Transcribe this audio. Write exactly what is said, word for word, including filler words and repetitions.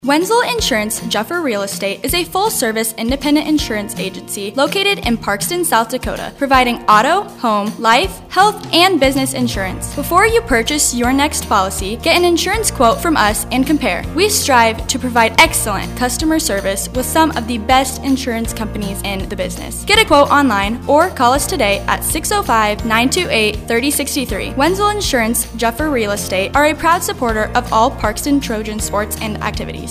Wenzel Insurance Juffer Real Estate is a full-service independent insurance agency located in Parkston, South Dakota, providing auto, home, life, health, and business insurance. Before you purchase your next policy, get an insurance quote from us and compare. We strive to provide excellent customer service with some of the best insurance companies in the business. Get a quote online or call us today at six oh five, nine two eight, three oh six three. Wenzel Insurance Juffer Real Estate are a proud supporter of all Parkston Trojan sports and activities.